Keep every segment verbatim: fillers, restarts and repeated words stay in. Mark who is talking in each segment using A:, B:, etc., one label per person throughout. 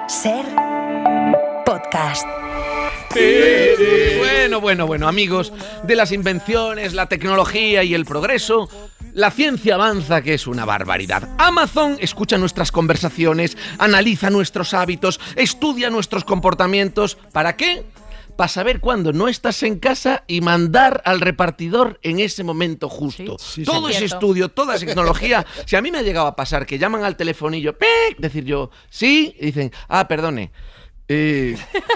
A: Ser podcast.
B: Bueno, bueno, bueno, amigos de las invenciones, la tecnología y el progreso, la ciencia avanza, que es una barbaridad. Amazon escucha nuestras conversaciones, analiza nuestros hábitos, estudia nuestros comportamientos. ¿Para qué? Para saber cuándo no estás en casa y mandar al repartidor en ese momento justo. Sí, sí, todo sí, ese cierto. estudio, toda esa tecnología. Si a mí me ha llegado a pasar que llaman al telefonillo, ¡pic! Decir yo, sí, y dicen, ah, perdone. Eh,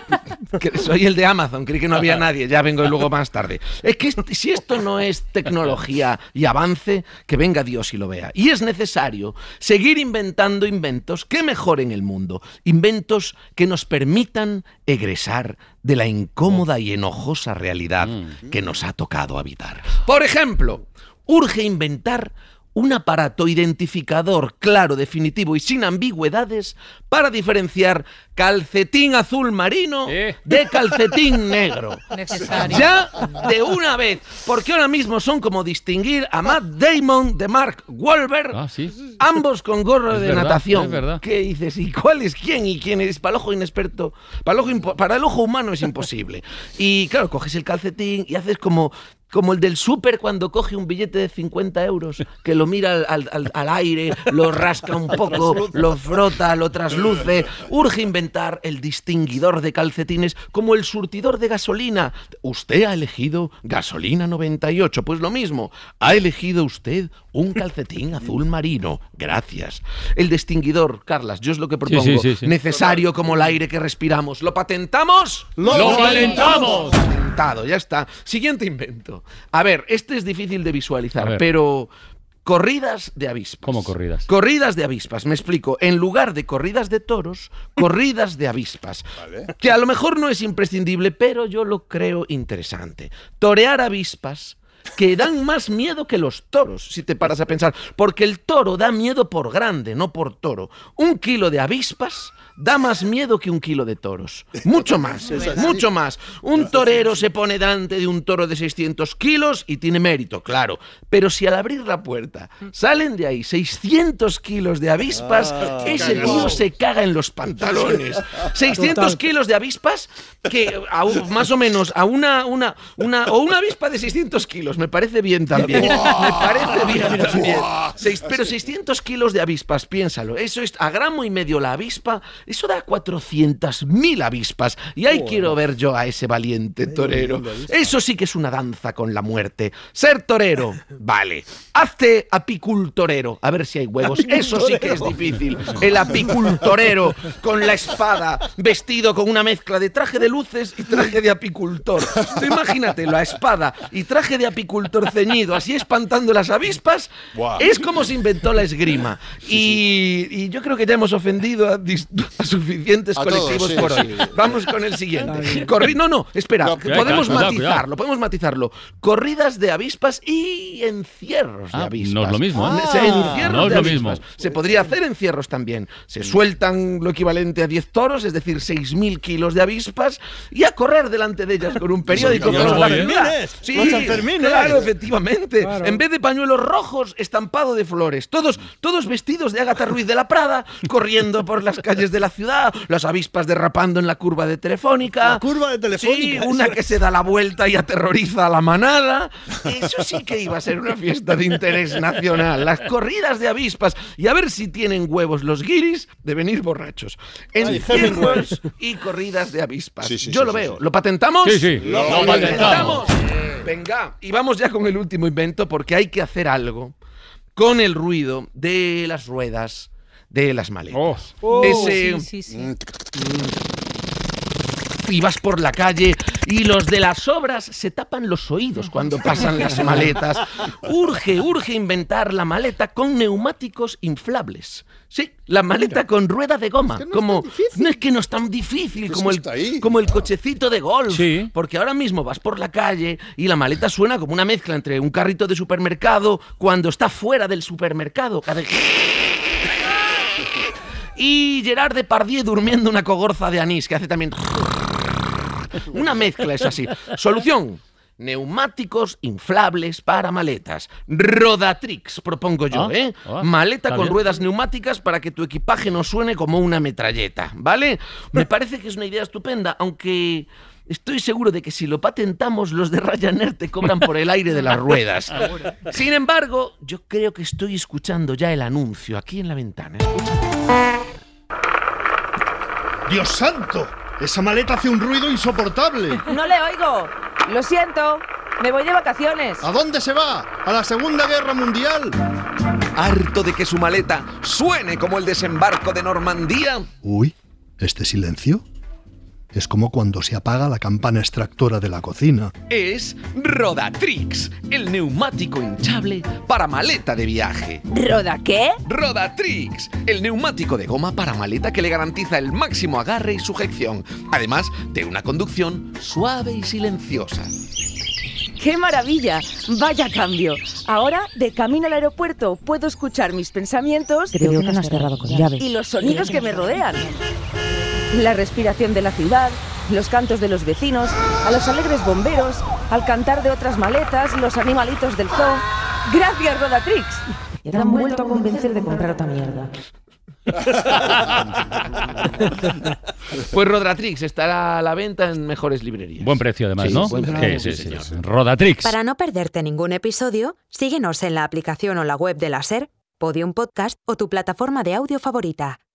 B: que soy el de Amazon, creí que no había nadie, ya vengo luego más tarde. Es que si esto no es tecnología y avance, que venga Dios y lo vea. Y es necesario seguir inventando inventos que mejoren el mundo, inventos que nos permitan egresar de la incómoda y enojosa realidad que nos ha tocado habitar. Por ejemplo, urge inventar un aparato identificador claro, definitivo y sin ambigüedades para diferenciar calcetín azul marino ¿Eh? de calcetín negro. Necesario. Ya de una vez, porque ahora mismo son como distinguir a Matt Damon de Mark Wahlberg, ah, ¿sí? ambos con gorro es de verdad, natación. Es verdad. ¿Qué dices? ¿Y cuál es quién y quién es? Para el ojo inexperto, para el ojo, impo- para el ojo humano es imposible. Y claro, coges el calcetín y haces como... Como el del súper cuando coge un billete de cincuenta euros, que lo mira al, al, al aire, lo rasca un poco, lo frota, lo trasluce. Urge inventar el distinguidor de calcetines como el surtidor de gasolina. Usted ha elegido gasolina noventa y ocho. Pues lo mismo, ha elegido usted un calcetín azul marino. Gracias. El distinguidor, Carlas, yo es lo que propongo. Sí, sí, sí, sí. Necesario como el aire que respiramos. ¿Lo patentamos?
C: ¡Lo, ¡Lo patentamos!
B: Patentado, ya está. Siguiente invento. A ver, este es difícil de visualizar, pero corridas de avispas.
C: ¿Cómo corridas?
B: Corridas de avispas, me explico. En lugar de corridas de toros, corridas de avispas. Vale. Que a lo mejor no es imprescindible, pero yo lo creo interesante. Torear avispas que dan más miedo que los toros, si te paras a pensar. Porque el toro da miedo por grande, no por toro. Un kilo de avispas da más miedo que un kilo de toros. Mucho más, mucho más. Un torero se pone delante de un toro de seiscientos kilos y tiene mérito, claro. Pero si al abrir la puerta salen de ahí seiscientos kilos de avispas, ah, ese tío se caga en los pantalones. seiscientos kilos de avispas que a, más o menos a una, una, una, o una avispa de seiscientos kilos, me parece bien también. Me parece bien también. Seis, pero seiscientos kilos de avispas, piénsalo. Eso es a gramo y medio la avispa. Eso da cuatrocientas mil avispas. Y ahí oh, quiero ver yo a ese valiente torero. Eso sí que es una danza con la muerte. Ser torero, vale. Hazte apicultorero. A ver si hay huevos. Eso sí que es difícil. El apicultorero con la espada, vestido con una mezcla de traje de luces y traje de apicultor. Tú imagínate, la espada y traje de apicultor ceñido, así espantando las avispas. Wow. Es como se inventó la esgrima. Y, y yo creo que ya hemos ofendido a a suficientes a colectivos todos, sí, por hoy. Sí. Vamos con el siguiente. Corri- no, no, espera, no, podemos cuidado, matizarlo, cuidado. podemos matizarlo. Corridas de avispas y encierros ah, de avispas.
C: No es lo mismo, ¿eh?
B: Ah, encierros
C: no es
B: de
C: lo
B: avispas.
C: mismo.
B: Se podría hacer encierros también. Se sueltan lo equivalente a diez toros, es decir, seis mil kilos de avispas, y a correr delante de ellas con un periódico.
C: Sí, los
B: Sanfermines. Sí, los Sanfermines. Claro, efectivamente. Claro. En vez de pañuelos rojos, estampado de flores. Todos, todos vestidos de Ágata Ruiz de la Prada, corriendo por las calles de la ciudad, las avispas derrapando en la curva de Telefónica.
D: La curva de Telefónica.
B: Sí, una que se da la vuelta y aterroriza a la manada. Eso sí que iba a ser una fiesta de interés nacional. Las corridas de avispas. Y a ver si tienen huevos los guiris de venir borrachos. Encierros y corridas de avispas. Sí, sí, Yo sí, lo sí, veo. Sí. ¿Lo patentamos?
C: Sí, sí.
B: Lo,
C: lo patentamos.
B: patentamos. Venga, y vamos ya con el último invento, porque hay que hacer algo con el ruido de las ruedas de las maletas.
C: Oh.
B: Oh, Ese...
A: Sí, sí, sí.
B: Y vas por la calle y los de las obras se tapan los oídos cuando pasan las maletas. Urge, urge inventar la maleta con neumáticos inflables. Sí, la maleta Mira, con rueda de goma. Es que no, como, es no es que no es tan difícil pues como, el, como el cochecito de golf. Sí. Porque ahora mismo vas por la calle y la maleta suena como una mezcla entre un carrito de supermercado cuando está fuera del supermercado. Y Gerard Depardieu durmiendo una cogorza de anís, que hace también... Una mezcla es así. Solución. neumáticos inflables para maletas. Rodatrix, propongo yo,
C: Ah,
B: ¿eh?
C: ah,
B: Maleta
C: está
B: con
C: bien.
B: ruedas neumáticas para que tu equipaje no suene como una metralleta, ¿vale? Me parece que es una idea estupenda, aunque estoy seguro de que si lo patentamos, los de Ryanair te cobran por el aire de las ruedas. Sin embargo, yo creo que estoy escuchando ya el anuncio aquí en la ventana. Escucha.
D: ¡Dios santo! Esa maleta hace un ruido insoportable.
E: No le oigo. Lo siento. Me voy de vacaciones.
D: ¿A dónde se va? ¿A la Segunda Guerra Mundial?
B: Harto de que su maleta suene como el desembarco de Normandía.
D: Uy, ¿este silencio? Es como cuando se apaga la campana extractora de la cocina.
B: Es Rodatrix, el neumático hinchable para maleta de viaje.
E: ¿Roda qué?
B: Rodatrix, el neumático de goma para maleta que le garantiza el máximo agarre y sujeción, además de una conducción suave y silenciosa.
E: ¡Qué maravilla! ¡Vaya cambio! Ahora, de camino al aeropuerto, puedo escuchar mis pensamientos.
F: Creo que no has cerrado con llave.
E: Y los sonidos que me rodean. La respiración de la ciudad, los cantos de los vecinos, a los alegres bomberos, al cantar de otras maletas, los animalitos del zoo. ¡Gracias, Rodatrix!
F: Ya te han vuelto a convencer de comprar otra mierda.
B: Pues Rodatrix estará a la venta en mejores librerías.
C: Buen precio, además,
B: Sí,
C: ¿no?
B: buen precio,
C: Sí,
B: sí,
C: sí,
B: señor.
C: sí. Rodatrix.
A: Para no perderte ningún episodio, síguenos en la aplicación o la web de la SER, Podium Podcast o tu plataforma de audio favorita.